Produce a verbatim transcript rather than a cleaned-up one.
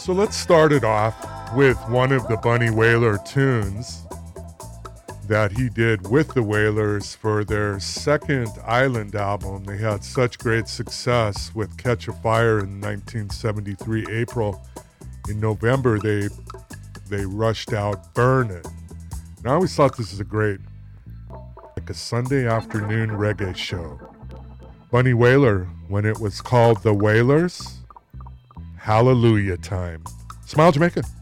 So let's start it off with one of the Bunny Wailer tunes that he did with the Wailers for their second Island album. They had such great success with Catch a Fire in nineteen seventy-three, April. In November, they they rushed out Burn It. And I always thought this was a great, like a Sunday afternoon reggae show. Bunny Wailer, when it was called The Wailers, Hallelujah Time. Smile Jamaica.